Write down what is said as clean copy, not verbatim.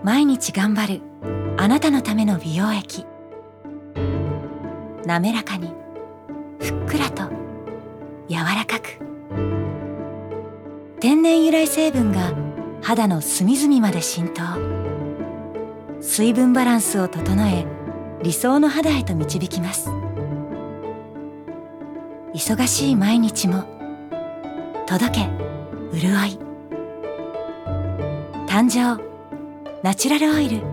毎日頑張るあなたのための美容液。滑らかに、ふっくらと、柔らかく。天然由来成分が肌の隅々まで浸透。水分バランスを整え、理想の肌へと導きます。忙しい毎日も届け潤い。誕生ナチュラルオイル